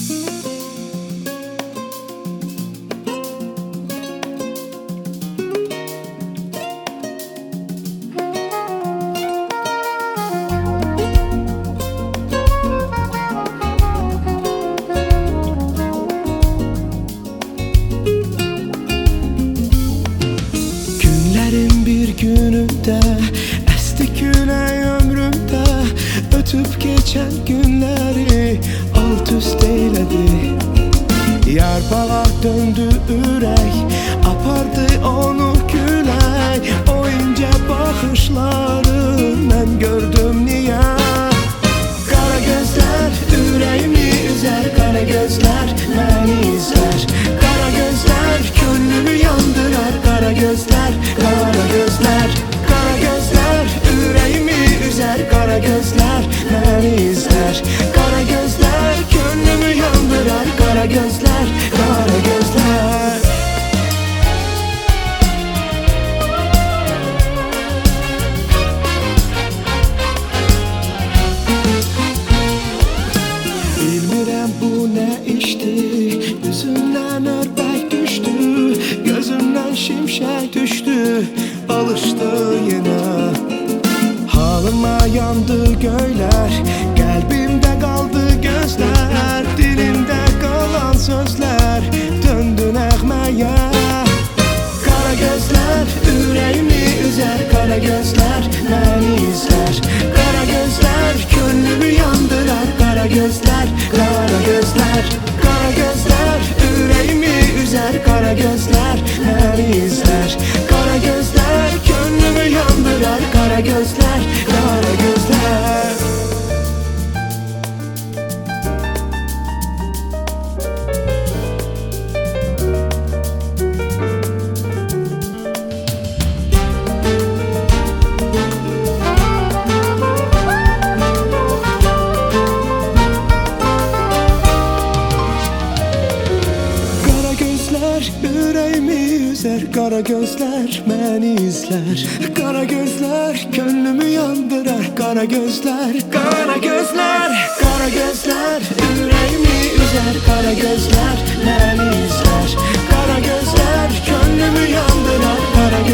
Bir günümde esti külək ömrümdə, ötüb keçən günləri alt üst eylədi. Yarpağa döndü ürək, apardı onu külək. O incə baxışları mən gördüm niyə? Qara gözlər ürəyimi üzər, qara gözlər məni izlər. Qara gözlər könlümü yandırar, qara gözlər, qara gözlər. Qara gözlər ürəyimi üzər, qara gözlər məni izlər. Qara gözlər könlümü yandırar, qara gözlər, qara gözlər. Bilmirəm bu nə işdir, üzündən örpək düşdü, gözümdən şimşək düşdü, alışdı yenə. Halıma yandı göylər, qəlbimdə qaldı gözlər, dilimdə qalan sözlər döndü nəğməyə. Qara gözlər ürəyimi üzər, qara gözlər məni izlər. Qara gözlər könlümü yandırar, qara gözlər, qara gözlər. Qara gözlər ürəyimi üzər, qara gözlər məni izlər. Qara gözlər könlümü yandırar, qara gözlər, qara gözlər. Ürəyimi üzər, qara gözlər məni izlər. Qara gözlər könlümü yandırar, qara gözlər, qara gözlər. Qara gözlər ürəyimi üzər, qara gözlər məni izlər. Qara gözlər könlümü yandırar, qara